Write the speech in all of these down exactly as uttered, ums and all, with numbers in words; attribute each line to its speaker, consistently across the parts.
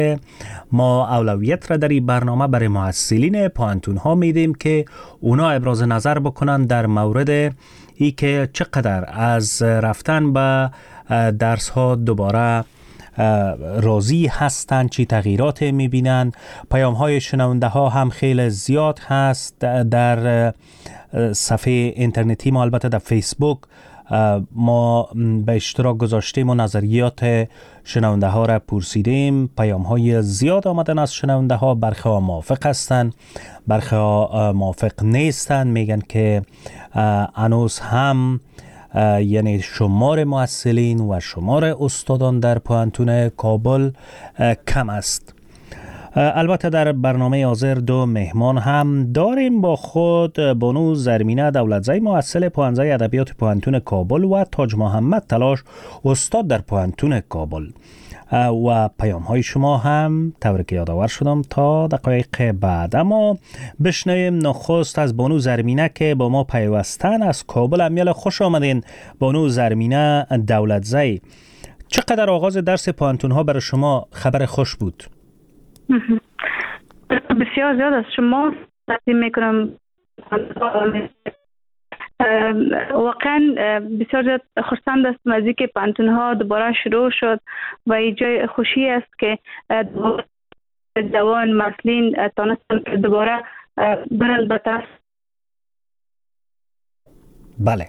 Speaker 1: ما اولویت را در این برنامه برای معسلین پوهنتون ها میدیم که اونا ابراز نظر بکنن در مورد ای که چقدر از رفتن به درس ها دوباره راضی هستند، چی تغییرات میبینن. پیام های شنونده ها هم خیلی زیاد هست در صفحه اینترنتی ما، البته در فیسبوک ما به اشتراک گذاشتیم و نظریات شنونده ها را پرسیدیم. پیام های زیاد آمدن از شنونده ها، برخی ها موافق هستند، برخی ها موافق نیستند، میگن که هنوز هم یعنی شمار معسلین و شمار استادان در پوهنتون کابل کم است. البته در برنامه حاضر دو مهمان هم داریم با خود، بانو زرمینه دولتزی معسل پوهنځی ادبیات پوهنتون کابل و تاج محمد تلاش استاد در پوهنتون کابل. و پیام های شما هم طوری که یادآور شدم تا دقایق بعد. اما بشنویم نخست از بانو زرمینه که با ما پیوستن از کابل. امیال خوش آمدین بانو زرمینه دولتزی. چقدر آغاز درس پوهنتون ها برای شما خبر خوش بود؟
Speaker 2: بسیار زیاد از شما تقدیم میکنم. واقعا بسیار زیاد خرسند هستم از اینکه پوهنتون ها دوباره شروع شد و این جای خوشی است که جوان مسئولین تانستن که دوباره برن به درس.
Speaker 1: بله.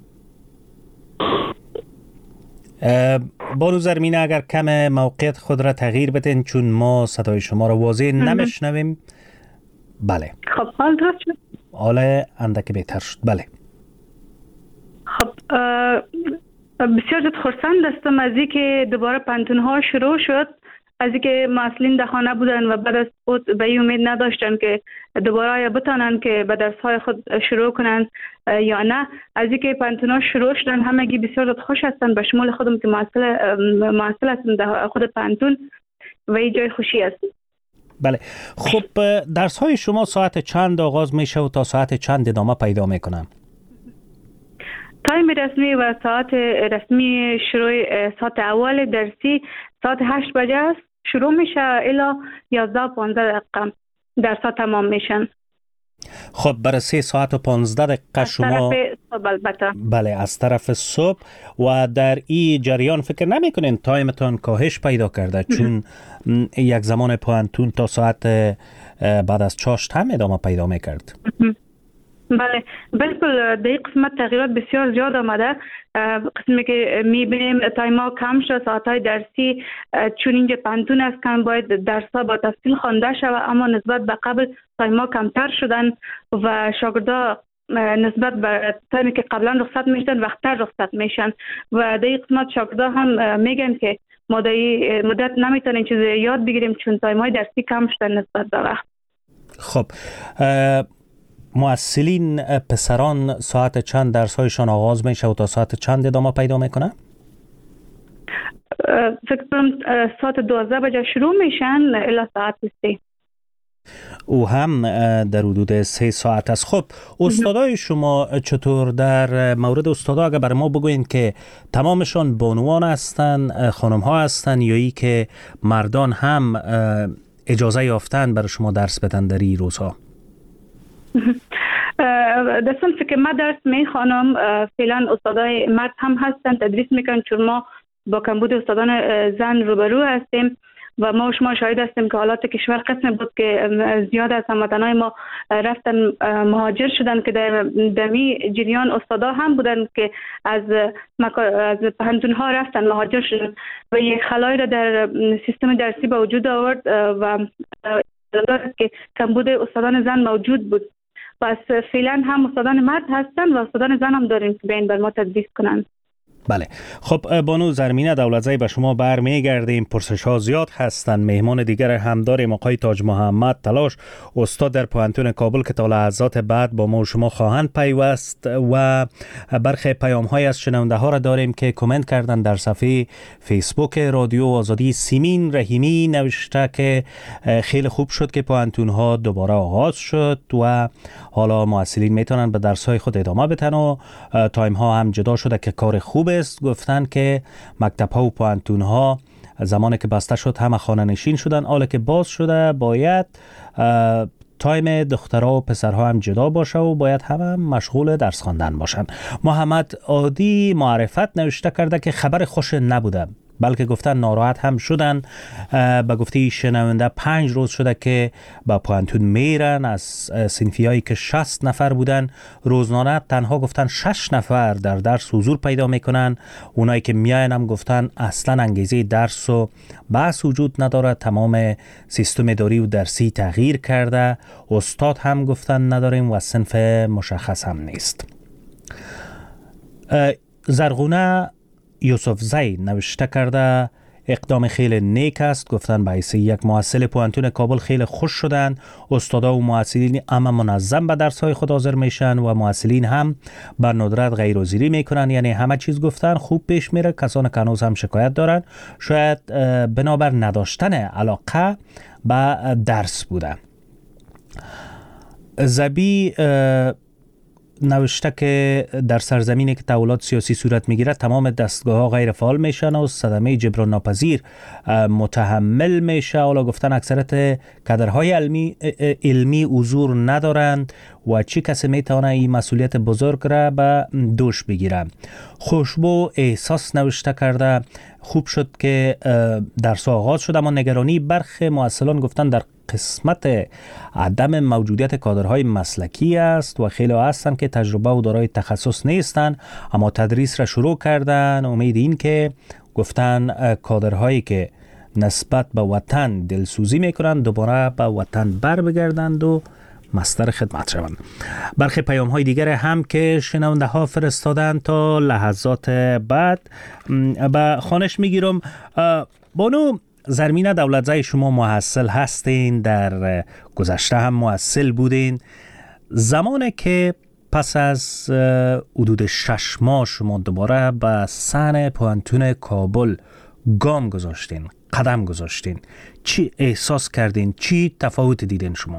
Speaker 1: بانو زرمینه اگر کم موقعیت خود را تغییر بدین چون ما صدای شما را واضح نمیشنویم. بله.
Speaker 2: خب حال درست شد؟
Speaker 1: حال اندک بهتر شد. بله.
Speaker 2: خب بسیار زیاد خرسند هستم از اینکه دوباره پوهنتون ها شروع شد، از اینکه مسئولین در خانه بودن و بعد از خود به این امید نداشتن که دوباره یا بتانن که به درس های خود شروع کنن یا نه. از اینکه پوهنتون ها شروع شدن همگی بسیار زیاد خوش هستن، به شمول خودم که مسئول مسئول هستم در خود پوهنتون و این جای خوشی است.
Speaker 1: بله. خب درس های شما ساعت چند آغاز میشه و تا ساعت چند ادامه پیدا میکنن؟
Speaker 2: تایم رسمی و ساعت رسمی شروع ساعت اول درسی ساعت هشت بجه است. شروع میشه الا یازده پانزده دقیقه درس ها تمام میشن.
Speaker 1: خب برای سه ساعت و پانزده دقیقه شما
Speaker 2: البته.
Speaker 1: بله از طرف صبح. و در این جریان فکر نمی کنین تایمتان کاهش پیدا کرده؟ چون یک زمان پوهنتون تا ساعت بعد از چاشت هم ادامه پیدا میکرد.
Speaker 2: بله بالکل در این قسمت تغییرات بسیار زیاد آمده. قسمی که میبینیم تایم ها کم شد، ساعت های درسی چون اینجا پوهنتون است کم باید درس ها با تفصیل خوانده شود، اما نسبت به قبل تایم ها کمتر شدن و شاگردا نسبت به تایمی که قبلا رخصت میشدن وقتتر رخصت میشن و در این قسمت شاگردا هم میگن که ما در این مدت نمیتونیم چیز یاد بگیریم چون تایم های درسی کم شدن نسبت به وقت.
Speaker 1: خب معسلین پسران ساعت چند درس هایشان آغاز میشه و تا ساعت چند ادامه پیدا میکنه؟
Speaker 2: فکر کنم ساعت دوازده بجه شروع میشن الی ساعت سه.
Speaker 1: او هم در حدود سه ساعت است. خب استادای شما چطور؟ در مورد استادا اگر برای ما بگوین که تمامشان بانوان هستن، خانم ها هستن یا ای که مردان هم اجازه یافتن برای شما درس بدن در این روزها؟
Speaker 2: در صنفی که ما درس میخوانم فعلا استادای مرد هم هستن تدریس میکنن چون ما با کمبود استادان زن روبرو هستیم و ما و شما شاهد هستیم که حالات کشور قسم بود که زیاد از هموطنای ما رفتن مهاجر شدن که در دمی جریان استادا هم بودن که از از پوهنتون ها رفتن مهاجر شدن و یک خلایی را در سیستم درسی به وجود آورد و که کمبود استادان زن موجود بود. پس فعلا هم استادان مرد هستن و استادان زن هم داریم که بین بر ما تدریس کنن.
Speaker 1: بله. خب بانو زرمینه دولتزی به شما برمیگردیم. پرسش ها زیاد هستن. مهمان دیگر هم داریم آقای تاج محمد تلاش استاد در پوهنتون کابل که تا لحظات بعد با ما و شما خواهند پیوست و برخی پیام های از شنونده ها را داریم که کامنت کردن در صفحه فیسبوک رادیو آزادی. سیمین رحیمی نوشته که خیلی خوب شد که پوهنتون ها دوباره آغاز شد و حالا معسلین میتونن به درس های خود ادامه بدن و تایم ها هم جدا شده که کار خوب است. گفتن که مکتب ها و پوهنتون ها زمانی که بسته شد همه خانه نشین شدن، حالا که باز شده باید تایم دخترها و پسرها هم جدا باشه و باید همه مشغول درس خواندن باشن. محمد عادی معرفت نوشته کرده که خبر خوش نبوده، بلکه گفتن ناراحت هم شدن. به گفته شنونده پنج روز شده که با پوانتون میرن، از صنفیایی که شصت نفر بودن روزانه تنها گفتن شش نفر در درس حضور پیدا میکنن. اونایی که میاین هم گفتن اصلا انگیزه درس و بحث وجود نداره، تمام سیستم اداری و درسی تغییر کرده، استاد هم گفتن نداریم و صنف مشخص هم نیست. زرغونه یوسف زی نوشته کرده اقدام خیلی نیک است. گفتن به حیث یک محصل پوانتون کابل خیلی خوش شدن، استادا و محصلین اما منظم به درس های خود حاضر میشن و محصلین هم بر ندرت غیر حاضری میکنن، یعنی همه چیز گفتن خوب پیش میره. کسان که هنوز هم شکایت دارن شاید بنابر نداشتن علاقه به درس بوده. زبی نوشته که در سرزمینی که تحولات سیاسی صورت میگیره تمام دستگاه ها غیر فعال میشن و صدمه جبران ناپذیر متحمل میشه. حالا گفتن اکثرت کادرهای علمی علمی حضور ندارند و چی کسی میتونه این مسئولیت بزرگ را به دوش بگیره. خوشبو احساس نوشته کرده خوب شد که درس آغاز شد، اما نگرانی برخی محصلان گفتن در قسمت عدم موجودیت کادرهای مسلکی است و خیلی هستن که تجربه و دارای تخصص نیستن اما تدریس را شروع کردن. امید این که گفتن کادرهایی که نسبت به وطن دلسوزی میکنن دوباره به وطن بر بگردند و مستر خدمت شوند. برخی پیام های دیگر هم که شنونده ها فرستادن تا لحظات بعد به خوانش میگیرم. بانو زرمینه دولتزای شما محصل هستین، در گذشته هم محصل بودین. زمانی که پس از حدود شش ماه شما دوباره به صحن پوانتون کابل گام گذاشتین، قدم گذاشتین، چی احساس کردین؟ چی تفاوت دیدین شما؟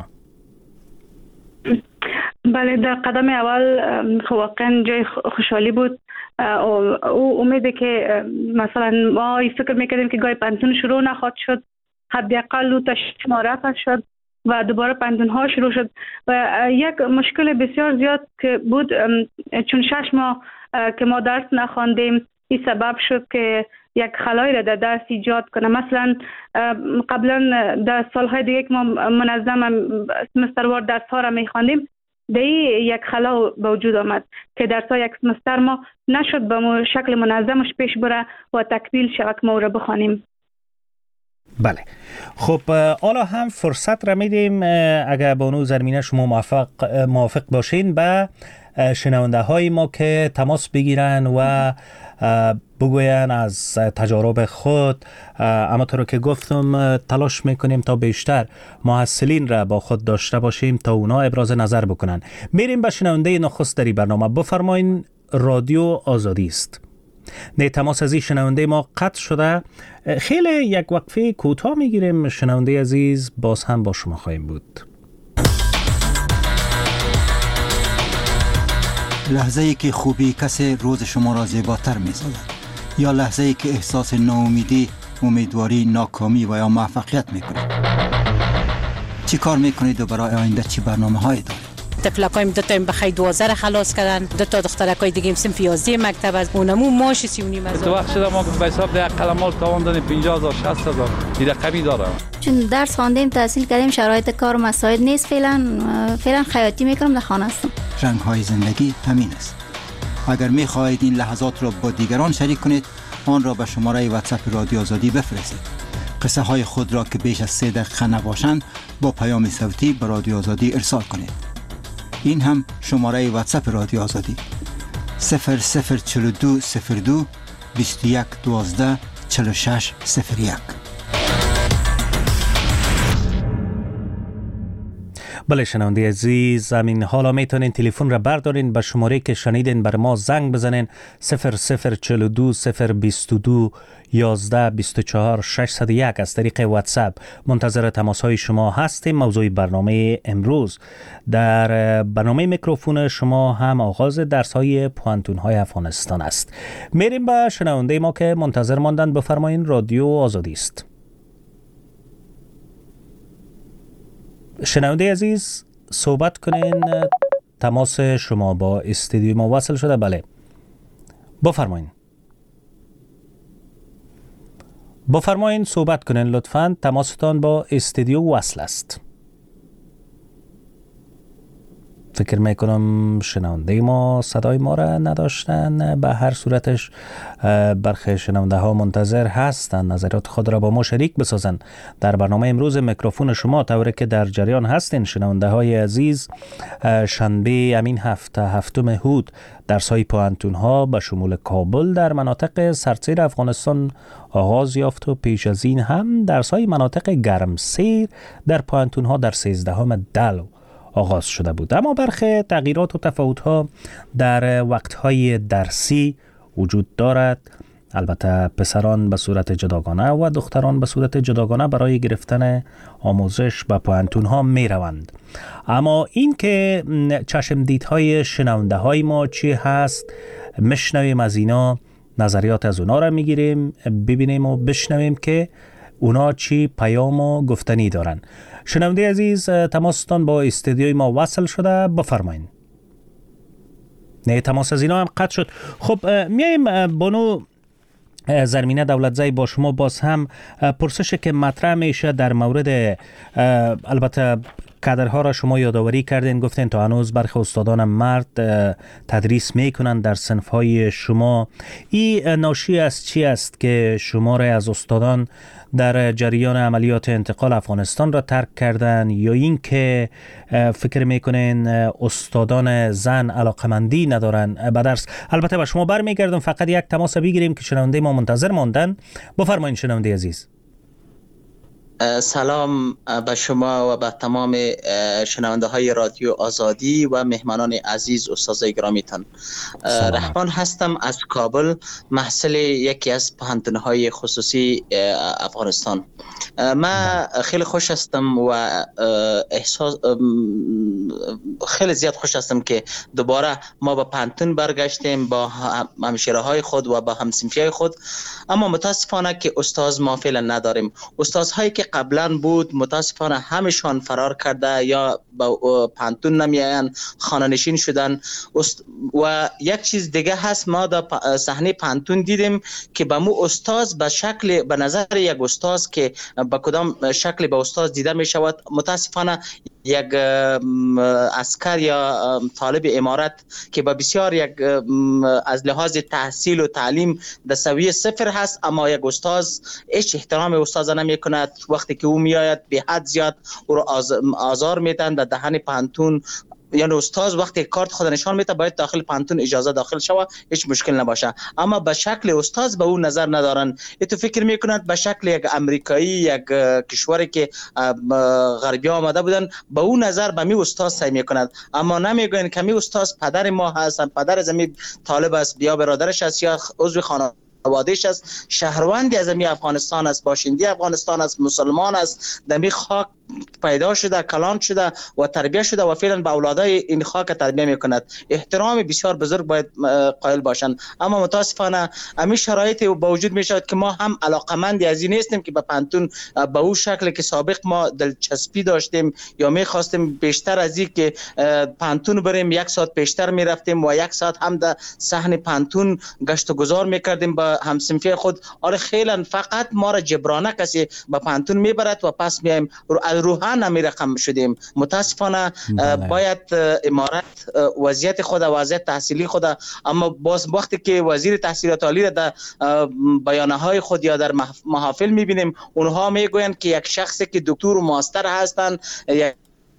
Speaker 2: بله، در قدم اول واقعا جای خوشحالی بود. او امیده که مثلا ما فکر میکردیم که گاهی پنتون شروع نخواد شد، حداقل او تا شش ماه رفت شد و دوباره پنتون ها شروع شد و یک مشکل بسیار زیاد که بود، چون شش ماه که ما درس نخواندیم این سبب شد که یک خلایی را در درس ایجاد کنه. مثلا قبلا در سالهای دیگه که ما منظم سمستروار درس ها را میخواندیم، دی یک خلا به وجود آمد که درس ها یک سمستر ما نشد به ما شکل منظمش پیش بره و تکمیل شود که ما را بخوانیم.
Speaker 1: بله، خب حالا هم فرصت را میدیم اگر بانو زرمینه شما موافق موافق باشین به شنونده های ما که تماس بگیرن و بگوین از تجارب خود. اما طور که گفتم تلاش میکنیم تا بیشتر محصلین را با خود داشته باشیم تا اونا ابراز نظر بکنن. میریم به شنونده نخست در برنامه. بفرمایین، رادیو آزادی است. نه تماس از این شنونده ما قطع شده. خیلی یک وقفه کوتاه میگیریم. شنونده عزیز باز هم با شما خواهیم بود.
Speaker 3: لحظه ای که خوبی کسی روز شما را زیباتر می سازد، یا لحظه ای که احساس ناامیدی، امیدواری، ناکامی و یا موفقیت می کنید. چی کار می کنید و برای آینده چی برنامه هایی دارید؟
Speaker 4: طفلکایم دو تایم بخی دوازده خلاص کردن، دو تا دخترکای دیگه صنف یازده مکتب از اونمو ماش سی و نیم هزار.
Speaker 5: تو وقت شده ما به حساب ده قلمال تاوان دادیم پنجاه هزار شصت هزار این رقمی داره.
Speaker 6: چون درس خواندیم، تحصیل کردیم، شرایط کار مساعد نیست. فعلا فعلا خیاطی میکنم، در خانه هستم.
Speaker 3: رنگ های زندگی همین است. اگر می خواهید این لحظات را با دیگران شریک کنید، آن را به شماره واتساپ رادیو آزادی بفرستید. قصه های خود را که بیش از سه دقیقه نباشند با پیام صوتی به رادیو آزادی ارسال کنید. این هم شماره واتساپ رادیو آزادی صفر صفر چهل و دو صفر دو بیست و یک دوازده چهل و شش صفر یک.
Speaker 1: بله شنونده عزیز، همین حالا میتونین تلفن را بردارین، به شماره که شنیدین بر ما زنگ بزنین صفر صفر چهل و دو صفر بیست و دو یازده بیست و چهار ششصد و یک. از طریق واتساپ منتظر تماس های شما هستیم. موضوع برنامه امروز در برنامه میکروفون شما هم آغاز درس های پوانتون های افغانستان است. میریم به شنونده ما که منتظر ماندن. بفرمایین، رادیو آزادی است. شنونده عزیز صحبت کنین، تماس شما با استودیو ما وصل شده. بله بفرمایین بفرمایین صحبت کنین لطفاً، تماستان با استودیو وصل است. فکر میکنم شنونده ما صدای ما را نداشتن. به هر صورتش برخی شنونده ها منتظر هستند نظریات خود را با ما شریک بسازند در برنامه امروز میکروفون شما. طوری که در جریان هستین شنونده های عزیز، شنبه امین هفته هفتم هود درس های پوانتون ها به شمول کابل در مناطق سرسیر افغانستان آغاز یافت و پیش از این هم درس های مناطق گرمسیر در پوانتون ها در سیزدهم دلو آغاز شده بود. اما برخی تغییرات و تفاوت‌ها در وقت‌های درسی وجود دارد. البته پسران به صورت جداگانه و دختران به صورت جداگانه برای گرفتن آموزش به پوانتون‌ها می‌روند. اما این که چشم دیدهای شنونده های ما چی هست، میشنویم از اینا، نظریات از اونا را میگیریم، ببینیم و بشنویم که اونا چی پیام و گفتنی دارن. شنونده عزیز، تماستان با استودیوی ما وصل شده، بفرمایین. نه تماس از اینا هم قطع شد. خب میایم بانو زرمینه دولتزی با شما باز هم پرسش که مطرح میشه در مورد، البته کادرها را شما یادآوری کردین، گفتین تا هنوز برخی استادان مرد تدریس میکنن در صنفهای شما. این ناشی از چی است که شما را از استادان در جریان عملیات انتقال افغانستان را ترک کردن، یا این که فکر میکنین استادان زن علاقمندی ندارن به درس؟ البته به شما برمیگردم، فقط یک تماس بگیریم که شنونده ما منتظر ماندن. بفرمایید شنونده عزیز.
Speaker 7: سلام به شما و به تمام شنونده های رادیو آزادی و مهمانان عزیز، استادای گرامیتان. رحمان هستم از کابل، محصل یکی از پوهنتون های خصوصی افغانستان. من خیلی خوش هستم و احساس خیلی زیاد خوش هستم که دوباره ما به پوهنتون برگشتیم با همشیره های خود و با همصنفی های خود. اما متاسفانه که استاد ما فعلا نداریم. استادهایی که قبلا بود متاسفانه همشان فرار کرده یا با پوهنتون نمیاین، خانه نشین شدن. و یک چیز دیگه هست، ما در صحنه پوهنتون دیدیم که به مو استاد به شکل، به نظر یک استاد که به کدام شکل به استاد دیده می شود، متاسفانه یک عسکر یا طالب امارت که با بسیار یک از لحاظ تحصیل و تعلیم در سویه صفر هست، اما یک استاد هیچ احترام استاد نمی کند. وقتی که او میآید به حد زیاد او را آزار میدن در دهن پوهنتون. یعنی استاد وقتی کارت خود نشان میده باید داخل پوهنتون اجازه داخل شود، هیچ مشکل نباشه، اما به شکل استاد به او نظر ندارن. تو فکر میکنند به شکل یک امریکایی، یک کشوری که غربی آمده بودن، به او نظر به می استاد سعی میکند، اما نمیگوین که می استاد پدر ما هست، پدر زمین طالب است، یا برادرش است، یا عضو خانواده وادیش است، شهروندی از می افغانستان است، باشنده افغانستان است، مسلمان است، در می خاک پیدا شده، کلان شده و تربیت شده و فعلا به اولادای این خاک تربیت میکند. احترام بسیار بزرگ باید قائل باشند. اما متاسفانه همین شرایط با وجود می شود که ما هم علاقمندی از این نیستیم که به پوهنتون به اون شکل که سابق ما دلچسپی داشتیم یا میخواستیم بیشتر از این که پوهنتون بریم، یک ساعت بیشتر میرفتیم و یک ساعت هم در صحن پوهنتون گشت و گذار میکردیم با همصنفی خود. آره خیلی فقط ما را جبرانه کسی به پوهنتون میبرد و پس میایم روحا نمی رقم شدیم. متاسفانه باید امارت وضعیت خود، وضعیت تحصیلی خود، اما باز وقتی که وزیر تحصیلات عالی در بیانه های خود یا در محافل میبینیم، اونها میگویند که یک شخصی که دکتر و ماستر هستند، یک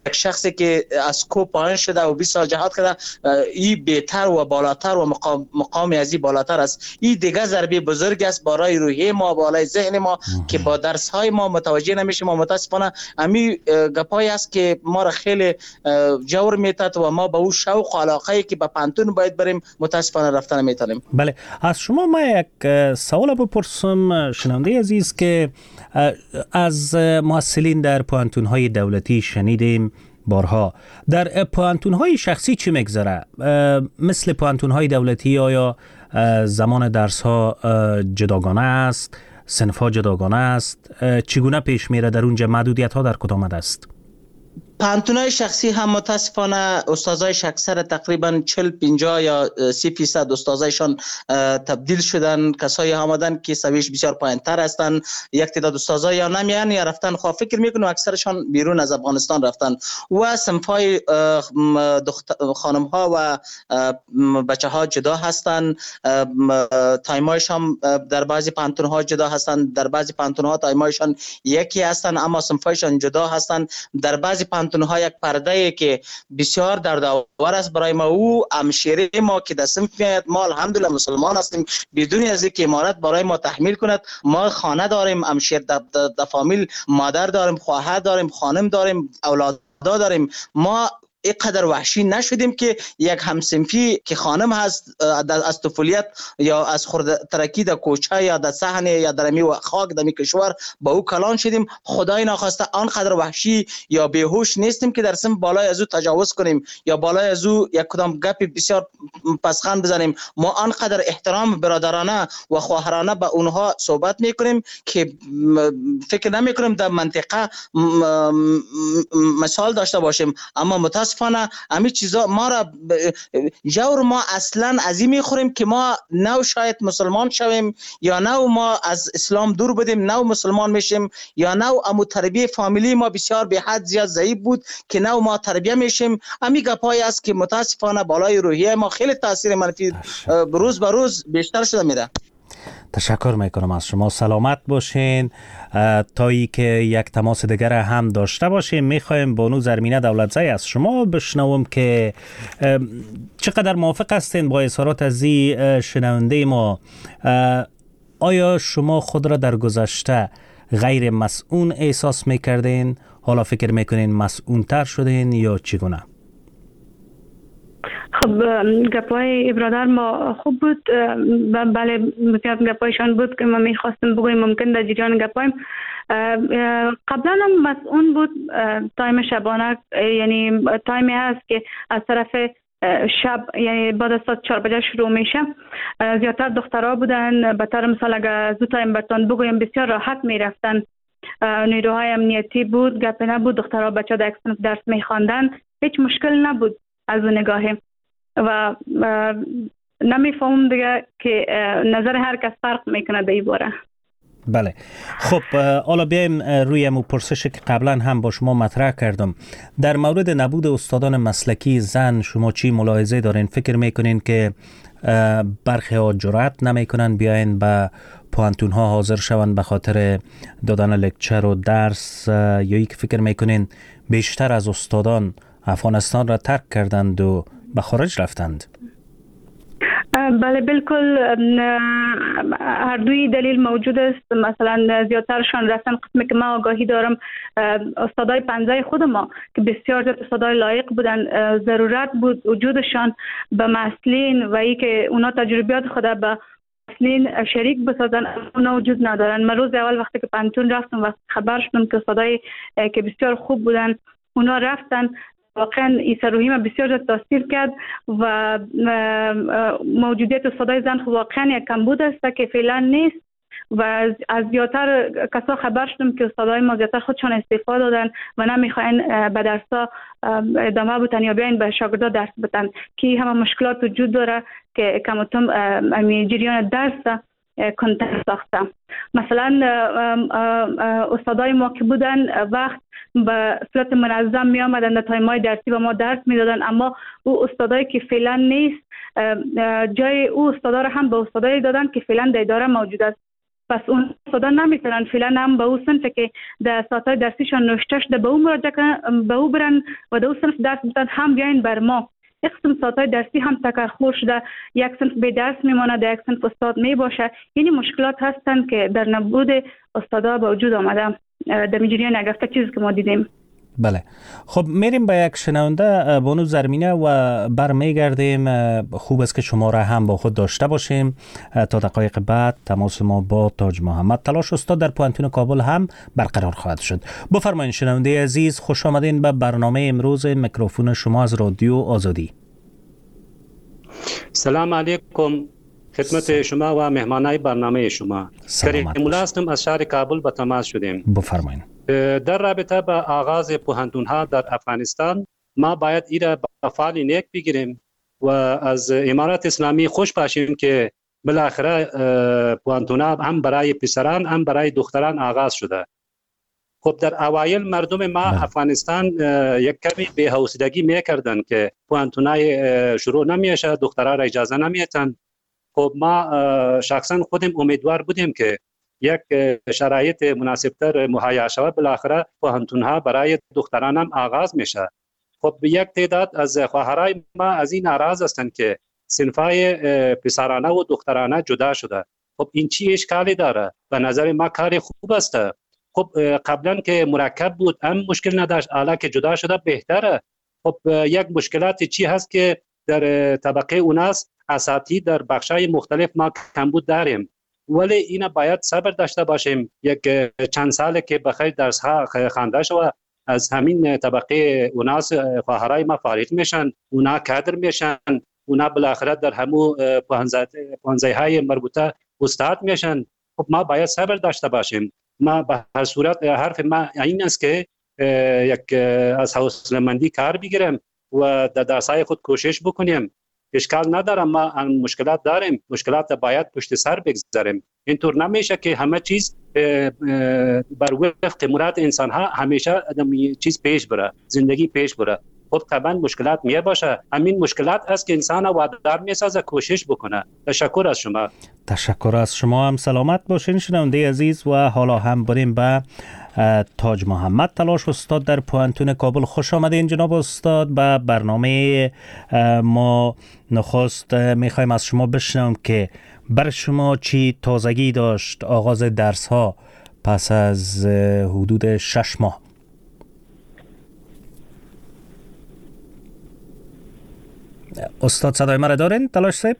Speaker 7: شخصی که از کو پایین شده و بیست سال جهاد کرده این بهتر و بالاتر و مقام مقام از این بالاتر است. این دیگه ضربه بزرگ است برای روحیه ما، بالای ذهن ما که با درس های ما متوجه نمیشیم. ما متاسفانه امی گپایی است که ما را خیلی جور میتاد و ما به اون شوق و علاقه که به پانتون باید بریم متاسفانه رفتن نمیتونیم.
Speaker 1: بله، از شما ما یک سوال بپرسم شنونده عزیز که از محصلین در پانتون‌های دولتی شنیدیم بارها، در پانتون‌های شخصی چی میگذره؟ مثل پانتون‌های دولتی آیا زمان درس‌ها جداگانه است؟ صنف‌ها جداگانه است؟ چگونه پیش میره در اونجا؟ محدودیت‌ها در کدام حد است؟
Speaker 7: پانتونای شخصی هم متاسفانه استادای شخصی تقریبا چهل پنجاه یا سی فیصد استادایشان تبدیل شدن. کسایی آمدن که سویش بسیار پایین‌تر هستند. یک تعداد استادای یا نمیان یا رفتن، خواه فکر میکنم اکثرشان بیرون از افغانستان رفتن و صنفای خانم ها و بچه ها جدا هستند. تایمایش هم در بعضی پانتون ها جدا هستند، در بعضی پانتون ها تایمایشان یکی هستند اما صنفایشان جدا هستند. در بعضی پانتون‌ها یک پرده که بسیار دردآور است برای ما. او همشیره ما که دستم میاد، ما الحمدلله مسلمان هستیم، بدون از اینکه امارت برای ما تحمیل کند. ما خانه داریم، همشیر در فامیل مادر داریم، خواهر داریم، خانم داریم، اولاد داریم. ما اینقدر وحشی نشدیم که یک همسنفی که خانم هست از طفولیت یا از خورده ترکی در کوچه یا در صحن یا در می خاک در می کشور با او کلان شدیم. خدای ناخواسته آنقدر وحشی یا بیهوش نیستیم که در سن بالای از او تجاوز کنیم یا بالای از او یک کدام گپ بسیار پسخند بزنیم. ما آنقدر احترام برادرانه و خواهرانه به اونها صحبت میکنیم که فکر نمیکنیم در منطقه مثال داشته باشیم. اما متاسفانه امی چیزا ما را جور ما اصلا از این میخوریم که ما نو شاید مسلمان شویم یا نو ما از اسلام دور بدیم، نو مسلمان میشیم یا نو امو تربیه فامیلی ما بسیار به حد زیاد ضعیف بود که نو ما تربیه میشیم. امی گپای است که متاسفانه بالای روحیه ما خیلی تاثیر منفی روز به روز بیشتر شده میره.
Speaker 1: تشکر میکنم از شما، سلامت باشین. تا ای که یک تماس دیگر هم داشته باشیم میخوایم بانو زرمینه دولتزی از شما بشنوم که چقدر موافق هستین با اظهارات از این شنونده ما. آیا شما خود را در گذشته غیر مسئول احساس میکردین؟ حالا فکر میکنین مسئول تر شدین یا چگونه؟
Speaker 2: خب گپای برادر ما خوب بود، بله بسیار گپایشان بود که ما میخواستم بگویم. ممکن در جریان گپایم قبلا هم مسئول بود. تایم شبانه یعنی تایمی هست که از طرف شب یعنی بعد از ساعت چهار بجه شروع میشه. زیادتر دخترها بودن. به طور مثال اگر زود تایم برتان بگویم بسیار راحت میرفتن. نیروهای امنیتی بود، گپ نبود. دخترها بچه در صنف درس میخواندن، هیچ مشکل نبود از اون نگاهی. و نمیفهمم دیگه که نظر هر کس فرق میکنه در این باره.
Speaker 1: بله، خب حالا بیایم روی امو پرسشی که قبلا هم با شما مطرح کردم. در مورد نبود استادان مسلکی زن شما چی ملاحظه دارین؟ فکر میکنین که برخی ها جرأت نمیکنن بیاین به پوانتون ها حاضر شوند به خاطر دادن لکچر و درس، یا یک فکر میکنین بیشتر از استادان افغانستان را ترک کردند و به خارج رفتند؟
Speaker 2: بله بالکل، هر دوی دلیل موجود است. مثلا زیادترشان رفتن قسمی که ما آگاهی دارم استادای پنجه خود ما که بسیار زیاد استادای لایق بودن، ضرورت بود وجودشان به مسئولین و ای که اونا تجربیات خود به مسئولین شریک بسازن، اونا وجود ندارن. من روز اول وقتی که پانتون رفتم و خبر شدم که استادای که بسیار خوب بودن اونا رفتن، واقعا این سروحی ما بسیار زیاد تاثیر کرد و موجودیت استادای زن واقعا یک کمبود است که فعلا نیست و از زیادتر کسا خبر شدم که استادای ما زیادتر خودشان استعفا دادن و نمیخواین به درسا ادامه بتن یا بیاین به شاگردا درس بتن که همه مشکلات وجود داره که کمتم جریان درس کنتر ساخته. مثلا استادای ما که بودن وقت به صورت منظم می آمدن در تایمای درسی و ما درس می دادن، اما او استادایی که فعلا نیست جای او استادا را هم به استادایی دادن که فعلا در اداره موجود است. پس اون استادا نمیتونن فعلا هم به اون صنف که در ساعت‌های درسیشان نوشته شده به اون مراجعه کنن، به اون برن و در اون صنف درس بدن، هم بیاین بر ما. یک قسم ساعت‌های درسی هم تکرخور شده، یک صنف به درس میمونه، در یک صنف استاد میباشه. یعنی مشکلات هستن که در نبود استادا به وجود آمده در میجریان اگفته چیزی که ما دیدیم.
Speaker 1: بله، خب میریم به یک شنونده بانو زرمینه و برمیگردیم. خوب است که شما را هم با خود داشته باشیم. تا دقایق بعد تماس ما با تاج محمد تلاش استاد در پوانتون کابل هم برقرار خواهد شد. بفرمایید شنونده عزیز، خوش آمدین به برنامه امروز میکروفون شما از رادیو آزادی.
Speaker 8: سلام علیکم خدمت شما و مهمانای برنامه شما. کریم الله هستم، از شهر کابل به تماس شدیم.
Speaker 1: بفرمایید.
Speaker 8: در رابطه با آغاز پوهنتون‌ها در افغانستان ما باید این را به فعال نیک بگیریم و از امارات اسلامی خوش باشیم که بالاخره پوهنتون‌ها هم برای پسران هم برای دختران آغاز شده. خب در اوایل مردم ما بله. افغانستان یک کمی بی‌حوصلگی می‌کردند که پوهنتون‌های شروع نمیشه، دخترها را اجازه نمیدن. خب ما شخصا خودم امیدوار بودیم که یک شرایط مناسبتر مهیا شود، بالاخره پوهنتون‌ها برای دختران هم آغاز میشه. خب یک تعداد از خواهرای ما از این ناراض هستند که صنفای پسرانه و دخترانه جدا شده. خب این چی اشکالی داره؟ به نظر ما کار خوب است. خب قبلا که مرکب بود هم مشکل نداشت، حالا که جدا شده بهتره. خب یک مشکلات چی هست که در طبقه اوناس اساتید در بخشای مختلف ما کمبود داریم، ولی اینا باید صبر داشته باشیم. یک چند ساله که بخیر درس ها خوانده شود، از همین طبقه اوناس خواهرای ما فارغ میشن، اونا کادر میشن، اونا بالاخره در همو پوهنځای های مربوطه استاد میشن. خب ما باید صبر داشته باشیم. ما به هر صورت حرف ما این است که یک از حوصله‌مندی کار بگیریم و در درسای خود کوشش بکنیم. اشکال نداره، ما مشکلات داریم، مشکلات باید پشت سر بگذاریم. اینطور نمیشه که همه چیز بر وفق مراد انسان ها همیشه چیز پیش بره، زندگی پیش بره. خب طبعا مشکلات می باشه، همین مشکلات است که انسان وادار میسازه کوشش بکنه. تشکر از شما.
Speaker 1: تشکر از شما هم. سلامت باشین شنونده عزیز. و حالا هم بریم به تاج محمد تلاش استاد در پوهنتون کابل. خوش آمدین جناب استاد به برنامه ما. نخست میخوایم از شما بشنویم که بر شما چی تازگی داشت آغاز درس ها پس از حدود شش ماه؟ استاد صدای مرا دارین تلاش صاحب؟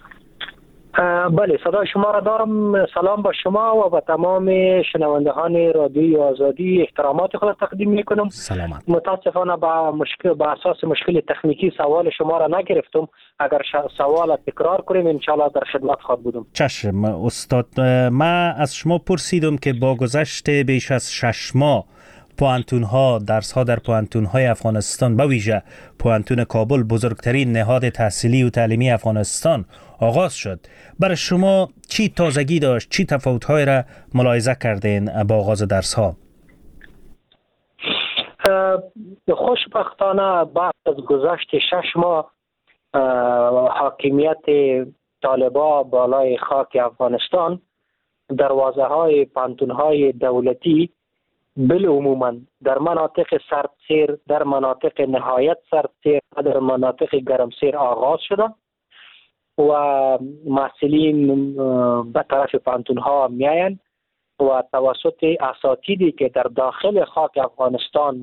Speaker 9: بله صدای شما را دارم. سلام با شما و با تمام شنوندگان رادیوی آزادی احترامات خود تقدیم میکنم.
Speaker 1: سلامت.
Speaker 9: متاسفانه با مشکل با اساس مشکل تکنیکی سوال شما را نگرفتم. اگر سوال تکرار کنیم انشالله در خدمت خواهد بودم.
Speaker 1: چشم استاد. من از شما پرسیدم که با گذشت بیش از شش ماه پوهنتون ها، درس ها در پوهنتون های افغانستان به ویژه پوهنتون کابل، بزرگترین نهاد تحصیلی و تعلیمی افغانستان آغاز شد. برای شما چی تازگی داشت؟ چی تفاوت های را ملاحظه کردین با آغاز درس ها؟
Speaker 9: خوشبختانه بعد از گذشت شش ماه حاکمیت طالبا بالای خاک افغانستان دروازه های پوهنتون های دولتی بالعموما در مناطق سردسیر، در مناطق نهایت سردسیر و در مناطق گرمسیر آغاز شده و محصلین به طرف پوهنتون ها میاین و توسط اساتیدی که در داخل خاک افغانستان.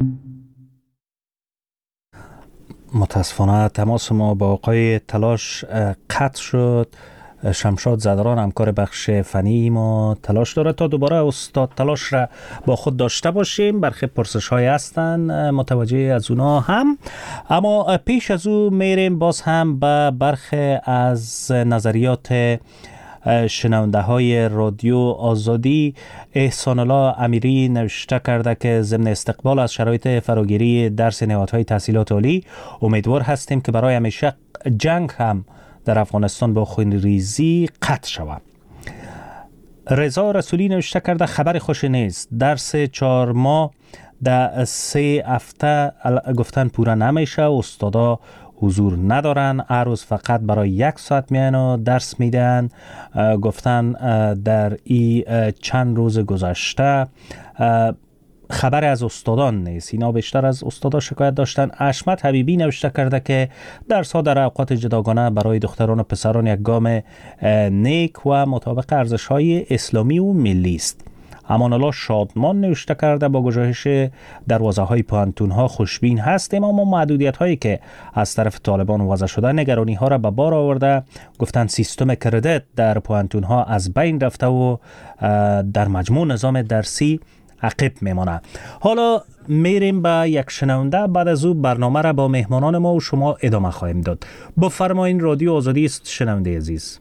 Speaker 1: متاسفانه تماس ما با آقای تلاش قطع شد. شمشاد زدران همکار بخش فنی ما تلاش داره تا دوباره استاد تلاش را با خود داشته باشیم. برخی پرسش های هستن متوجه از اونا هم، اما پیش از او میریم باز هم به برخی از نظریات شنونده های رادیو آزادی. احسان الله امیری نوشته کرده که ضمن استقبال از شرایط فراگیری درس نهادهای تحصیلات عالی امیدوار هستیم که برای همیشه جنگ هم در افغانستان با خونریزی قطع شود. رضا رسولی نوشته کرده خبر خوش نیست، درس چهار ماه در سه هفته گفتن پورا نمیشه، استادا حضور ندارن. هر روز فقط برای یک ساعت میان و درس میدن. گفتن در این چند روز گذشته خبر از استادان نیست. اینا بیشتر از استادا شکایت داشتن. اشمت حبیبی نوشته کرده که درس ها در اوقات جداگانه برای دختران و پسران یک گام نیک و مطابق ارزش های اسلامی و ملی است. امان الله شادمان نوشته کرده با گشایش دروازه های پوهنتون ها خوشبین هستیم، اما محدودیت هایی که از طرف طالبان وضع شده نگرانی ها را به بار آورده. گفتن سیستم کردیت در پوهنتون ها از بین رفته و در مجموع نظام درسی عقب میمانه. حالا میریم به یک شنونده، بعد از او برنامه را با مهمانان ما و شما ادامه خواهیم داد. بفرمایین، رادیو آزادی است شنونده عزیز.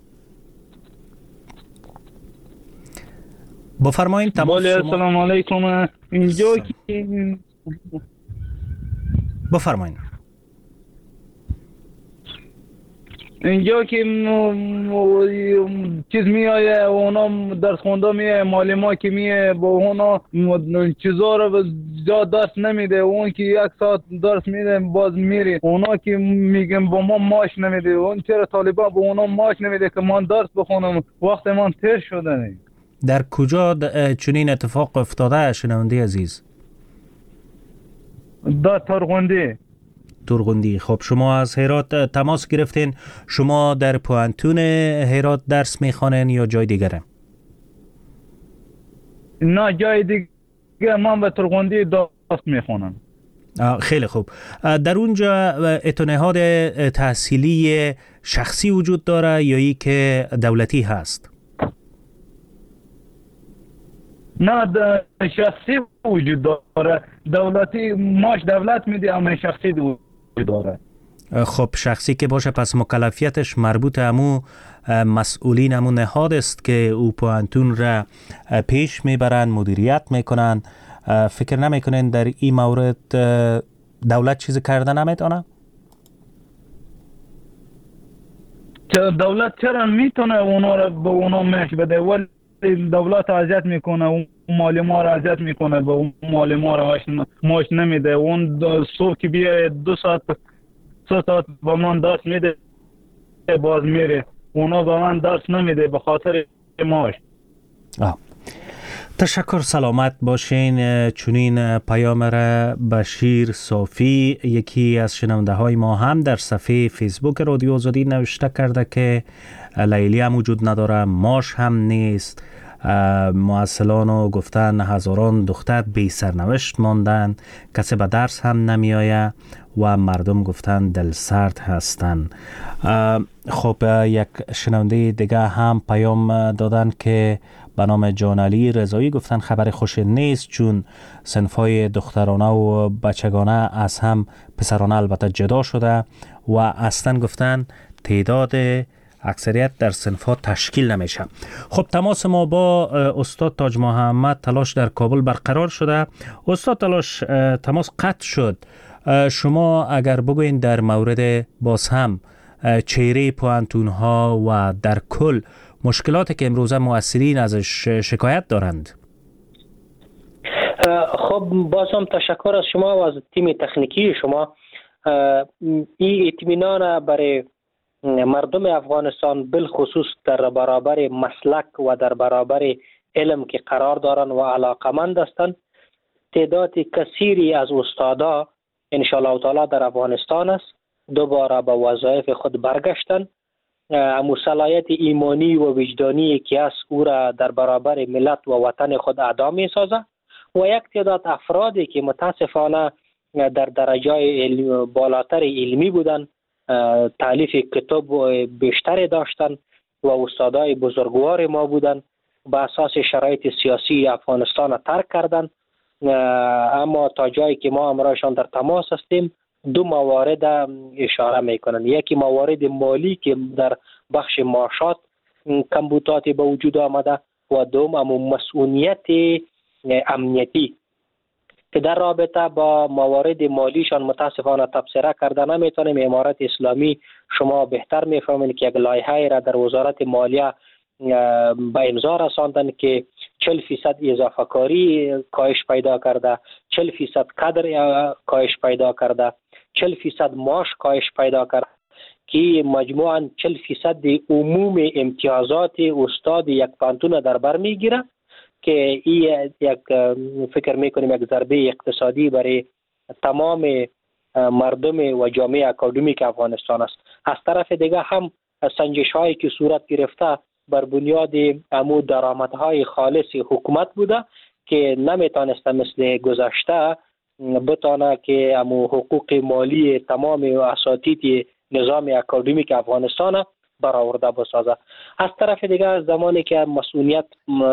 Speaker 1: بفرمایین. تمام شما.
Speaker 10: السلام علیکم. اینجا که
Speaker 1: بفرمایین.
Speaker 10: اینجا که چیز میایه و اونا درس خونده میایه، معلم که میایه با اونا چیزا رو زیاد درس نمیده. اون که یک ساعت درس میده باز میری. اونا که میگن با ما ماش نمیده. اون چرا طالبان با اونا ماش نمیده که من درس بخونم؟ وقت من تیر شده نه.
Speaker 1: در کجا چنین اتفاق افتاده شنونده عزیز؟
Speaker 10: در ترغندی.
Speaker 1: ترغندی. خب شما از هرات تماس گرفتین. شما در پوهنتون هرات درس میخوانین یا جای دیگره؟
Speaker 10: نه جای دیگه. من به ترغندی درس میخوانم.
Speaker 1: خیلی خوب. در اونجا اتحاد تحصیلی شخصی وجود داره یا ای که دولتی هست؟
Speaker 10: نه شخصی وجود داره. دولتی ماش دولت میده، اما شخصی وجود داره.
Speaker 1: خب شخصی که باشه پس مکلفیتش مربوط امو مسئولین امو نهاد است که او پوهنتون را پیش میبرن، مدیریت میکنن. فکر نمیکنین در این مورد دولت چیزی کرده نمیتونه؟
Speaker 10: دولت چرا میتونه اونا را به اونا مش بده؟ ولی دولت اذیت میکنه، اون معلم ها را اذیت میکنه، به اون معلم ها را ماش نمیده. اون صبح که بیه دو ساعت سه ساعت با من درس میده باز میره. اونا به من درس نمیده به خاطر ماش.
Speaker 1: آه. تشکر، سلامت باشین. چنین پیام را بشیر صافی، یکی از شنونده های ما، هم در صفحه فیسبوک رادیو آزادی نوشته کرده که لیلی هم وجود نداره، ماش هم نیست. معسلانو گفتن هزاران دختر بی سرنوشت ماندن، کسی به درس هم نمی و مردم گفتن دل سرد هستن. خب یک شنونده دیگه هم پیام دادن که به نام جانعلی رضایی، گفتن خبر خوش نیست چون صنفای دخترانه و بچگانه از هم پسرانه البته جدا شده و اصلا گفتن تعداد اکثریت در صنف‌ها تشکیل نمیشه. خب تماس ما با استاد تاج محمد تلاش در کابل برقرار شده. استاد تلاش، تماس قطع شد. شما اگر بگوین در مورد باز هم چهره پوهنتون ها و در کل مشکلاتی که امروزه مؤثرین ازش شکایت دارند.
Speaker 9: خب باز هم تشکر از شما و از تیم تکنیکی شما. این اطمینان برای مردم افغانستان بالخصوص در برابر مسلک و در برابر علم که قرار دارند و علاقمند هستند. تعداد کثیری از استادا ان شاء الله تعالی در افغانستان است، دوباره به وظایف خود برگشتن. امو صلاحیت ایمانی و وجدانی که است او را در برابر ملت و وطن خود ادا می سازد و یک تعداد افرادی که متاسفانه در درجه بالاتر علمی بودند، تالیف کتاب بیشتری داشتن و استادای بزرگوار ما بودن، به اساس شرایط سیاسی افغانستان ترک کردن. اما تا جایی که ما امرایشان در تماس هستیم دو موارد اشاره میکنن. یکی موارد مالی که در بخش معاشات کمبوداتی به وجود آمده و دوم امو مسئولیت امنیتی که در رابطه با موارد مالیشان متاسفانه تبصره کرده نمیتونیم. امارت اسلامی شما بهتر میفهمید که یک لایحه را در وزارت مالیه به امضا رساندن که چهل فیصد اضافه کاری کاهش پیدا کرده، چهل فیصد کادر کاهش پیدا کرده، چهل فیصد معاش کاهش پیدا کرد که مجموعاً چهل فیصد عموم امتیازات استاد یک پانتون در بر میگیره که این یک فکر میکنیم یک ضربه اقتصادی برای تمام مردم و جامعه اکادمیک افغانستان است. از طرف دیگه هم سنجش هایی که صورت گرفته بر بنیاد امو درآمدهای خالص حکومت بوده که نمیتونسته مثل گذشته بتانه که امو حقوق مالی تمام اساتید نظام اکادمیک افغانستان برآورده بسازه. از طرف دیگه زمانی که مسئولیت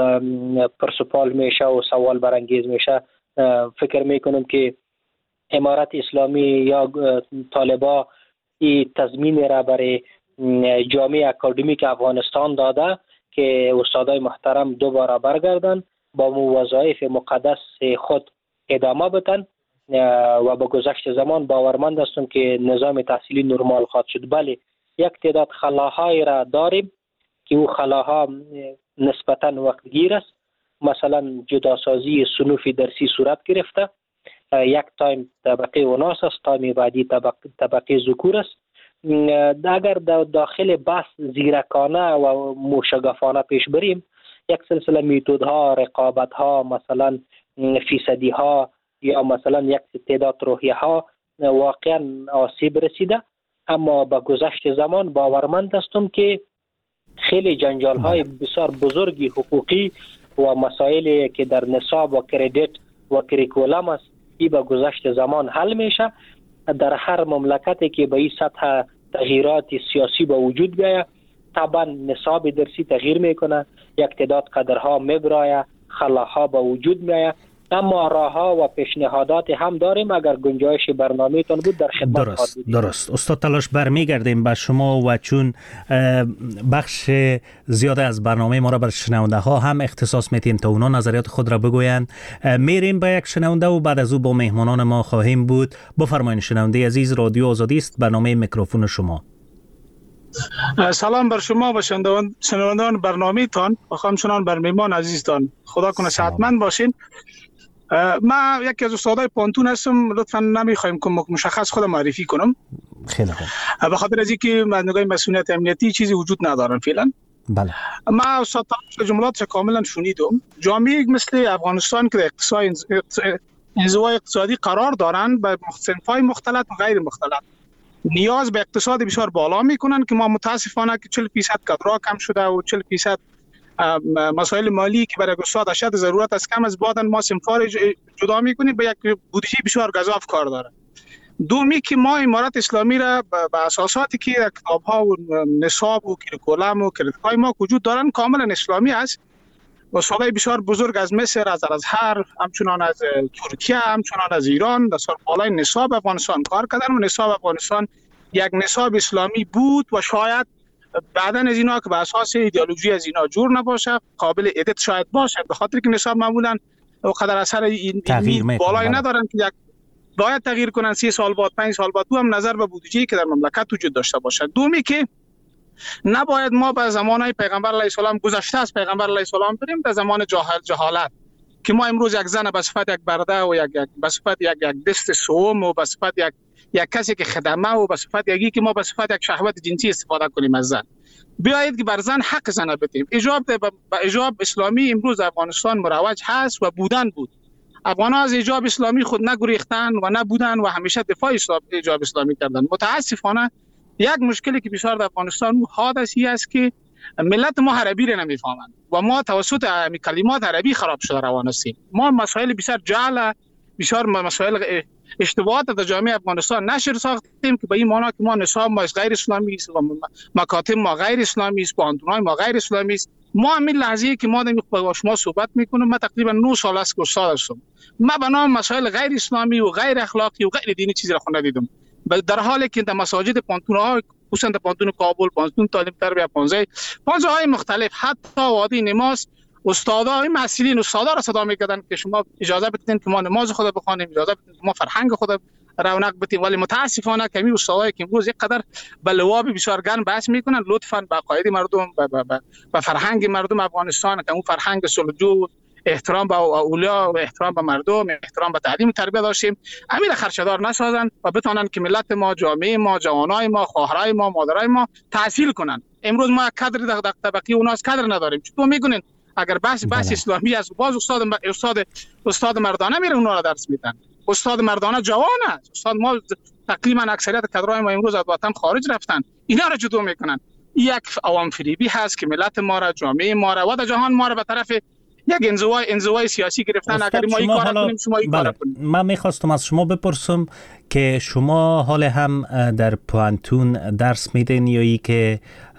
Speaker 9: پرسپال میشه و سوال برانگیز میشه، فکر میکنم که امارت اسلامی یا طالبا این تضمین را برای جامعه اکادمیک افغانستان داده که استادای محترم دوباره برگردن با وظایف مقدس خود ادامه بدن و با گذشت زمان باورمند هستم که نظام تحصیلی نرمال خواهد شد. بله، یک تعداد خلاهای را داریم که او خلاها نسبتاً وقتگیر است. مثلا جداسازی صنوف درسی صورت گرفته، یک تایم طبقه اوناس است، تایم بعدی طبقه, طبقه ذکور است. اگر داخل بحث زیرکانه و موشگافانه پیش بریم، یک سلسله میتودها، رقابتها، مثلا فیصدی ها یا مثلا یک تعداد روحیه ها واقعا آسیب رسیده، اما با گذشت زمان باورمند هستم که خیلی جنجال های بسیار بزرگی حقوقی و مسائلی که در نصاب و کردیت و کریکولم است ای با گذشت زمان حل میشه. در هر مملکتی که به این سطح تغییرات سیاسی با وجود بیاید، طبعا نصاب درسی تغییر میکنه، یک تعداد قدرها میبرایه، خلاها با وجود میآید، اما راهها و پیشنهادات هم داریم. اگر گنجایش برنامه‌تون بود در خدمت
Speaker 1: درست درست استاد تلاش برمیگردیم به شما و چون بخش زیاد از برنامه ما را بر شنونده ها هم اختصاص میتیم تا اونا نظریات خود را بگویند، میریم با یک شنونده و بعد از او با مهمانان ما خواهیم بود. بفرمایید شنونده عزیز، رادیو آزادی است، برنامه میکروفون شما.
Speaker 11: سلام بر شما و شنوندگان برنامه تان و همچنان بر مهمان عزیزتان. خدا کنه صحتمند باشین. ما یکی از استادای پانتون هستم، لطفا نمیخوایم که مشخص خود معرفی کنم.
Speaker 1: خیلی خوب.
Speaker 11: به خاطر از اینکه من نگاه مسئولیت امنیتی چیزی وجود ندارن فعلا.
Speaker 1: بله.
Speaker 11: ما استاد جملات کاملا شنیدم. جامعه مثل افغانستان که اقتصاد انزوای اقتصادی قرار دارن به صنف‌های مختلف و غیر مختلف نیاز به اقتصاد بسیار بالا میکنن که ما متاسفانه که چهل درصد کادرها کم شده و چهل درصد مسائل مالی که برای اقتصاد اشد ضرورت است کم از بعدن ما صنف‌ها جدا میکنیم به یک بودجه بسیار گزاف کار داره. دومی که ما امارت اسلامی را به اساساتی که کتاب‌ها و نصاب و کریکولم و کریدت‌های ما وجود دارن کاملا اسلامی است. استادای بسیار بزرگ از مصر، از الازهر، همچنان از ترکیه، همچنان از ایران در سال بالای نصاب افغانستان کار کردن و نصاب افغانستان یک نصاب اسلامی بود و شاید بعداً از اینا که به اساس ایدئولوژی از اینا جور نباشه قابل ادیت شاید باشه، به خاطر که نصاب معمولاً قدر اثر این بالای ندارن که یک باید تغییر کنن سی سال بعد، پنج سال بعد. دو هم نظر به بودجه‌ای که در مملکت وجود داشته باشه. دومی که نباید ما به زمانه پیغمبر علیه السلام گذشته از پیغمبر علیه السلام بریم در زمان جاهل جهالت که ما امروز یک زن به صفت یک برده و یک یک به صفت یک یک دست سوم و به صفت یک یک کسی که خدمه و به صفت یکی که ما به صفت یک شهوت جنسی استفاده کنیم از زن. بیایید که بر زن حق زن بدیم. ایجاب به ایجاب اسلامی امروز افغانستان مروج هست و بودن بود. افغان‌ها از ایجاب اسلامی خود نگریختن و نبودن و همیشه دفاع ایجاب اسلامی کردن. متاسفانه یک مشکلی که بسیار در افغانستان حادث است که ملت ما عربی را نمیفهمند و ما توسط کلمات عربی خراب شده روان هستیم. ما مسائل بسیار جعل بسیار مسائل اشتباهات در جامعه افغانستان نشر ساختیم که به این معنی که ما نصاب ما غیر اسلامی است و مکاتب ما غیر اسلامی است، پانتون‌های ما غیر اسلامی است. ما همین لحظه‌ای که ما با شما صحبت میکنم، ما تقریبا نه سال است که استاد هستم، ما به نام مسائل غیر اسلامی و غیر اخلاقی و غیر دینی چیزی را خود ندیدم، در حالی که در مساجد پانتون‌ها خصوصا در پانتون کابل، پانتون تعلیم تربیت پانزه پانزه های مختلف، حتی وادی نماز، استادای مسئولین استادا را صدا می‌کردن که شما اجازه بدین که ما نماز خود بخوانیم، اجازه بدین که ما فرهنگ خود رونق بدیم. ولی متاسفانه کمی استادایی که امروز یک قدر به لواب بسیار گرم بحث میکنن، لطفاً به عقاید مردم، به فرهنگ مردم افغانستان که اون فرهنگ سلجو، احترام به اولیا و احترام به مردم، احترام به تعلیم و تربیت داشتیم. همین خرچدار نسازن و بتونن که ملت ما، جامعه ما، جوانای ما، خواهرای ما، مادرای ما تحصیل کنن. امروز ما کادر دغدغه طبقی اوناس کادر نداریم. چطور میگونین اگر بس بس اسلامی است باز استاد استاد استاد مردانه میره اونا را درس میدن. استاد مردانه جوان است. استاد ما تقریبا اکثریت کادرای ما امروز از وطن خارج رفتن. اینا را چطور میکنن؟ یک عوام فریبی هست که ملت ما را، جامعه ما را و در جهان ما را به طرف یک انزوای انزوای سیاسی گرفتن. اگر ما این کار کنیم شما این کار کنید.
Speaker 1: من میخواستم از شما بپرسم که شما حال هم در پوانتون درس میدین یا ای که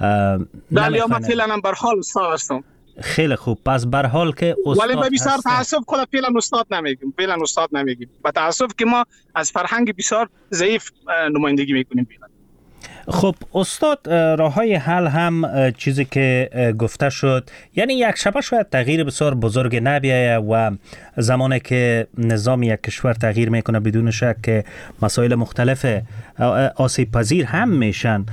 Speaker 11: بله ما فعلا بر حال استاد هستم.
Speaker 1: خیلی خوب. پس بر حال که استاد
Speaker 11: ولی بسیار تاسف خود فعلا استاد نمیگیم. فعلا استاد نمیگیم. با تاسف که ما از فرهنگ بسیار ضعیف نمایندگی میکنیم.
Speaker 1: خب استاد، راههای حل هم چیزی که گفته شد، یعنی یک شبه شاید تغییر بسیار بزرگ نبیایه و زمانی که نظام یک کشور تغییر میکنه بدون شک که مسائل مختلف آسیب پذیر هم میشن.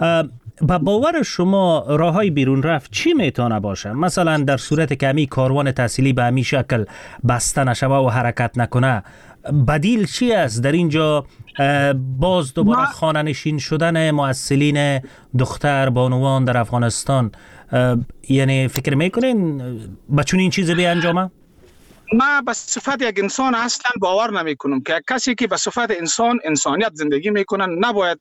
Speaker 1: با باور شما راههای بیرون رفت چی میتونه باشه؟ مثلا در صورت که همی کاروان تحصیلی به همی شکل بسته نشوه و حرکت نکنه، بدیل چی است در اینجا؟ باز دوباره خانه نشین شدن مؤثلین دختر بانوان در افغانستان، یعنی فکر میکنین بچون این چیز به انجامه؟
Speaker 11: ما به صفت یک انسان اصلا باور نمی کنم که کسی که به صفت انسان انسانیت زندگی میکنن نباید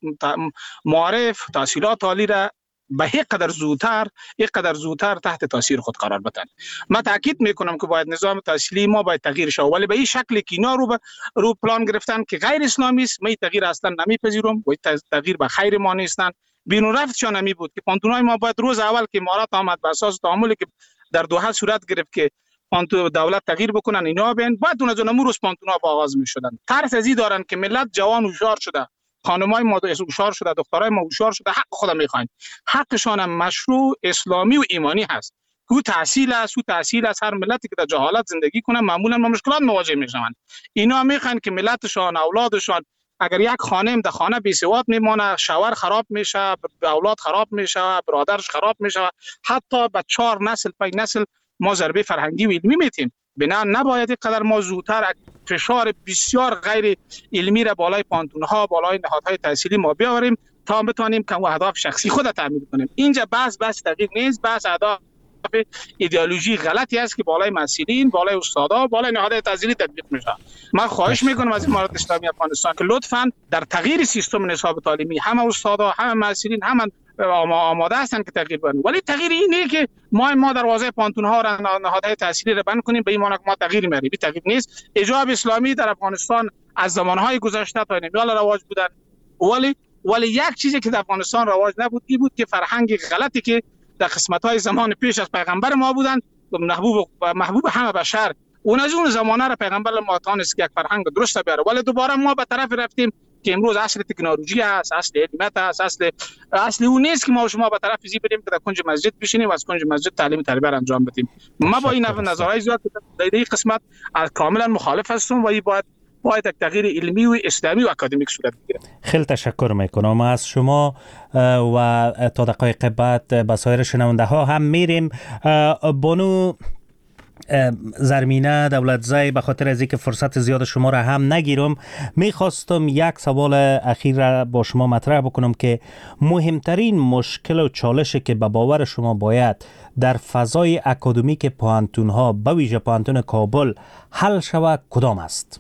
Speaker 11: معرف تحصیلات عالی را به یک قدر زودتر یک قدر زودتر تحت تاثیر خود قرار بدن. من تاکید میکنم که باید نظام تحصیلی ما باید تغییر شود، ولی به این شکلی که اینا رو رو پلان گرفتن که غیر اسلامی است، من تغییر اصلا نمیپذیرم و تغییر به خیر ما نیستن. بیرون رفتشان نمی بود که پانتونای ما باید روز اول که امارات آمد به اساس تعاملی که در دوحه صورت گرفت که پانتو دولت تغییر بکنن اینا بین بعد اون از اون روز پانتونا با آغاز میشدن. ترس از این دارن که ملت جوان هوشیار شده، خانمای ما هوشیار شده، دخترای ما هوشیار شده، حق خودم میخواین. حقشان هم مشروع اسلامی و ایمانی هست. کو تحصیل است، کو تحصیل است. هر ملتی که در جهالت زندگی کنه معمولا با مشکلات مواجه میشن. اینا میخوان که ملتشان، اولادشان، اگر یک خانم در خانه بی سواد میمونه، شوهر خراب میشه، اولاد خراب میشه، برادرش خراب میشه، حتی به چهار نسل پای نسل ما ضربه فرهنگی و علمی میتیم. بنا نباید اینقدر ما زودتر فشار بسیار غیر علمی را بالای پانتونها، بالای نهادهای تحصیلی ما بیاوریم تا بتونیم که اهداف شخصی خود تعمین کنیم. اینجا بحث بحث تغییر نیست، بحث اهداف ایدئولوژی غلطی است که بالای مسئولین، بالای استادا، بالای نهادهای تحصیلی تطبیق میشه. من خواهش میکنم از امارات اسلامی افغانستان که لطفاً در تغییر سیستم نصاب تعلیمی همه استادا، همه مسئولین، همه آماده هستن که تغییر بدن، ولی تغییر اینه که ما ما دروازه پانتون ها را، نهادهای تحصیلی را بند کنیم به این معنی که ما تغییر میاریم. این تغییر نیست. حجاب اسلامی در افغانستان از زمانهای گذشته تا نمیال رواج بودن، ولی ولی یک چیزی که در افغانستان رواج نبود این بود که فرهنگ غلطی که در قسمت‌های زمان پیش از پیغمبر ما بودن، محبوب محبوب همه بشر، اون از اون زمانه را پیغمبر ما تونست که یک فرهنگ درست بیاره، ولی دوباره ما به طرف رفتیم که امروز اصل تکنولوژی است، اصل علمیت است، اصل اصل اون نیست که ما شما به طرف زی بریم که در کنج مسجد بشینیم و از کنج مسجد تعلیم تربیت انجام بدیم. ما با این نظرهای زیاد در این قسمت کاملا مخالف هستم و این باید باید یک تغییر علمی و اسلامی و اکادمیک صورت بگیره.
Speaker 1: خیلی تشکر میکنم از شما و تا دقایق بعد به سایر شنونده ها هم میریم. بانو زرمینه دولتزی، به خاطر از اینکه فرصت زیاد شما را هم نگیرم، میخواستم یک سوال اخیر را با شما مطرح بکنم که مهمترین مشکل و چالشی که به باور شما باید در فضای اکادمیک پوهنتون ها به ویژه پوهنتون کابل حل شود کدام است؟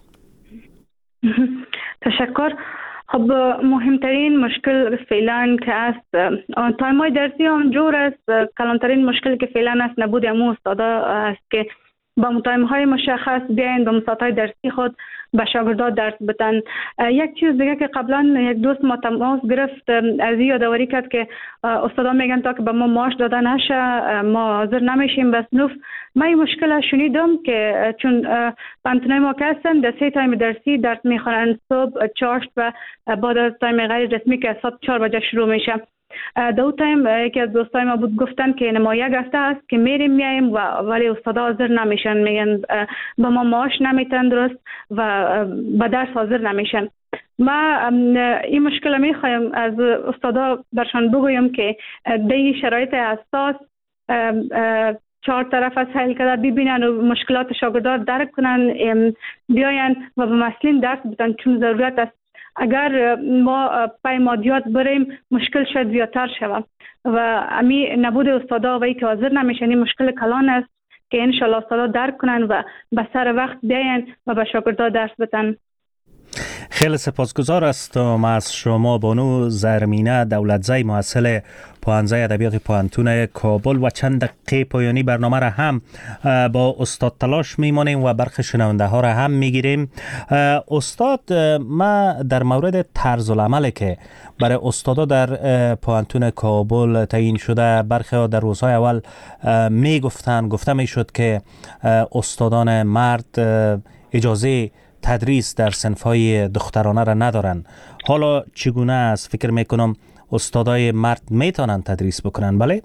Speaker 2: تشکر. خب مهمترین مشکل فعلا که است تایمای درسی هم جور است. کلانترین مشکل که فعلا است نبود امو استادا است که با تایم های مشخص بیاین به مساعدهای درسی خود به شاگردان درس بدن. یک چیز دیگه که قبلا یک دوست ما تماس گرفت از این یادآوری کرد که استادا میگن تا که به ما معاش داده نشه ما حاضر نمیشیم به صنوف. من این مشکل شنیدم که چون پانتونای ما که هستن در سه تایم درسی درس میخوانند، صبح چاشت و بعد از تایم غیر رسمی که صبح چهار بجه شروع میشه. دو تایم یکی از دوستای ما بود گفتن که ما یک هفته است که میریم میایم و ولی استادا حاضر نمیشن، میگن به ما معاش نمیتن درست و به درس حاضر نمیشن. ما این مشکل میخوایم از استادا برشان بگویم که در شرایط اساس چهار طرف از حل کرده ببینن و مشکلات شاگردان درک کنن، بیاین و به مسئولین درس بدن چون ضرورت است. اگر ما پای مادیات بریم مشکل شاید زیادتر شود و امی نبود استادا و ای که حاضر نمیشن این مشکل کلان است که انشالله استادا درک کنن و به سر وقت بیاین و به شاگردان درس بدن.
Speaker 1: خیلی سپاسگزار هستم از شما بانو زرمینه دولتزی، محصل پوهنځی ادبیات پوهنتون کابل و چند دقیقه پایانی برنامه را هم با استاد تلاش میمانیم و برخی شنونده ها را هم میگیریم. استاد، ما در مورد طرز العمل که برای استادا در پوهنتون کابل تعیین شده، برخی ها در روزهای اول میگفتن گفته میشد که استادان مرد اجازه تدریس در صنف‌های دخترانه را ندارن. حالا چگونه است؟ فکر میکنم استادای مرد میتونن تدریس بکنن. بله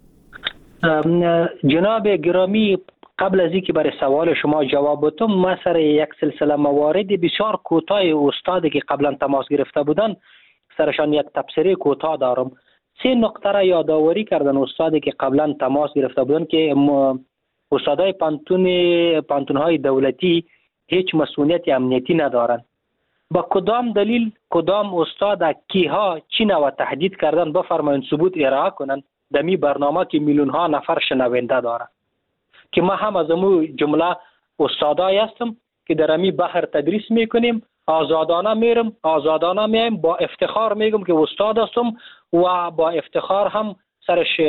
Speaker 9: جناب گرامی، قبل از اینکه برای سوال شما جواب بدم، ما سر یک سلسله موارد بسیار کوتاه استادی که قبلا تماس گرفته بودن سرشان یک تبصره کوتاه دارم. سه نقطه را یادآوری کردن استادی که قبلا تماس گرفته بودن که استادای پانتون پانتون‌های دولتی هیچ مسئولیت امنیتی ندارن. با کدام دلیل کدام استاد کیها چی نوع تهدید کردن بفرمایید ثبوت ارائه کنن در می برنامه که میلیون ها نفر شنونده داره. که ما هم از امو جمله استادای هستم که در امی بحر تدریس میکنیم، آزادانه میرم آزادانه میایم، با افتخار میگم که استاد هستم و با افتخار هم سرش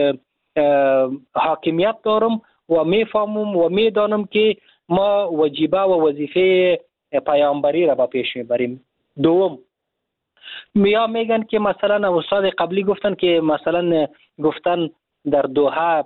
Speaker 9: حاکمیت دارم و میفهمم و میدانم که ما واجبه و وظیفه پیامبری را با پیش میبریم. دوم، میا میگن که مثلا استاد قبلی گفتن که مثلا گفتن در دوحه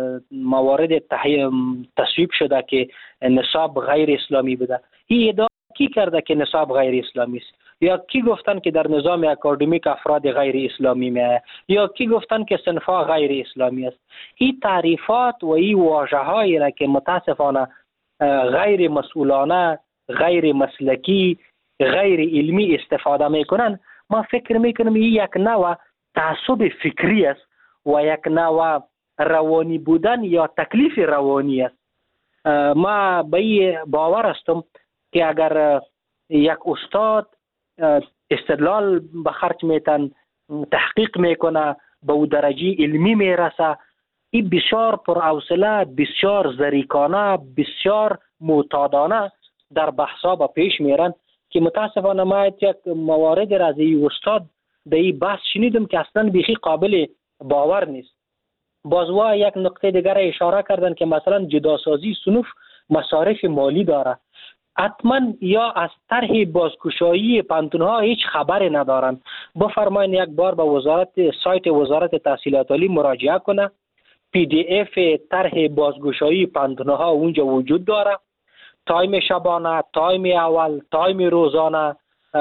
Speaker 9: موارد تصویب شده که نصاب غیر اسلامی بوده. این ادعا کی کرده که نصاب غیر اسلامی است؟ یا کی گفتن که در نظام اکادمیک افراد غیر اسلامی میه؟ یا کی گفتن که صنفا غیر اسلامی است؟ این تعریفات و این واژه‌هایی را که متاسفانه غیر مسئولانه، غیر مسلکی، غیر علمی استفاده میکنن، ما فکر میکنم این یک نوع تعصب فکری است و یک نوع روانی بودن یا تکلیف روانی است. ما به این باور هستم که اگر یک استاد استدلال به خرج میتن، تحقیق میکنه، به او درجه علمی میرسه، این بسیار پرحوصله، بسیار ظریفانه، بسیار معتادانه در بحثا با پیش میرن که متاسفانه ما یک موارد را از این استاد در این بحث شنیدم که اصلا بیخی قابل باور نیست. بازوا یک نقطه دیگر اشاره کردن که مثلا جداسازی صنوف مصارف مالی داره. حتما یا از طرح بازگشایی پانتون‌ها هیچ خبری ندارن. بفرمایید یک بار به وزارت سایت وزارت تحصیلات عالی مراجعه کنه. پی دی اف طرح بازگشایی پانتون‌ها اونجا وجود داره. تایم شبانه، تایم اول، تایم روزانه،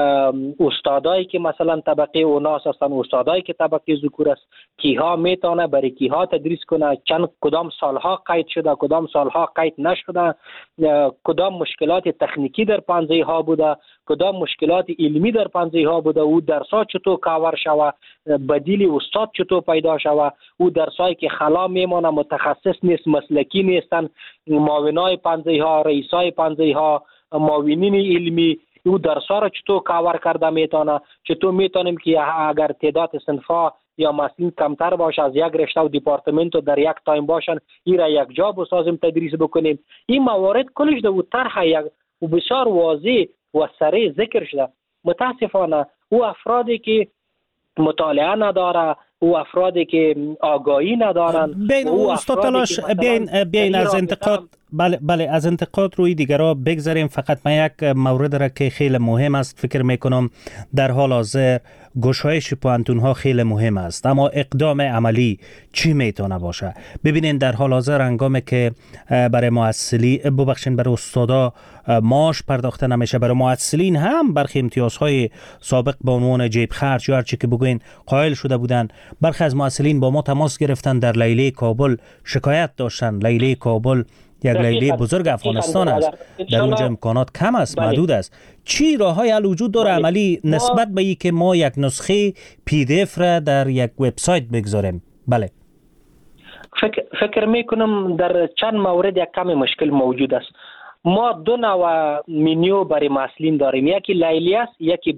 Speaker 9: استادایی که مثلا طبقه اوناس هستن، استادایی که طبقه ذکور است، کیها میتونه برای کیها تدریس کنه، چند کدام سالها قید شده، کدام سالها قید نشده، کدام مشکلات تکنیکی در پانزه ها بوده، کدام مشکلات علمی در پانزه ها بوده، او درسا چطور کاور شوه، بدیل استاد چطور پیدا شوه، او درسایی که خلا میمانه متخصص نیست، مسلکی نیستن، معاونای پانزه ها، رئیسای پانزه ها، معاونین علمی، او درسا را چطور کاور کرده میتونه، چطور میتونیم که اگر تعداد صنفا یا مسئولین کمتر باشه از یک رشته و دیپارتمنت در یک تایم باشن، این را یک جا بسازیم تدریس بکنیم. این موارد کلش در طرح یک و بسیار واضح و سریع ذکر شده. متاسفانه او افرادی که مطالعه نداره، او افرادی که آگاهی ندارن،
Speaker 1: بین او استاد تلاش بین بین از انتقاد بله بله از انتقاد روی دیگرها بگذاریم. فقط من یک مورد را که خیلی مهم است فکر میکنم در حال حاضر گشایش پوهنتون ها خیلی مهم است، اما اقدام عملی چی میتونه باشه؟ ببینین در حال حاضر هنگامی که برای معسلی ببخشین برای استادا معاش پرداخته نمیشه، برای معسلین هم برخی امتیازهای سابق به عنوان جیب خرج یا هر چی که بگوین قائل شده بودن. برخی از معسلین با ما تماس گرفتن، در لیلی کابل شکایت داشتن. لیلی کابل یک لیلی بزرگ افغانستان است، در اونجا امکانات کم است، محدود است. چی راه‌های حل وجود داره عملی نسبت به این که ما یک نسخه پی دی اف را در یک وبسایت بگذاریم؟ بله
Speaker 9: فکر, فکر میکنم در چند مورد یک کم مشکل موجود است. ما دو نوع منیو برای محصلین داریم، یکی لیلی است، یکی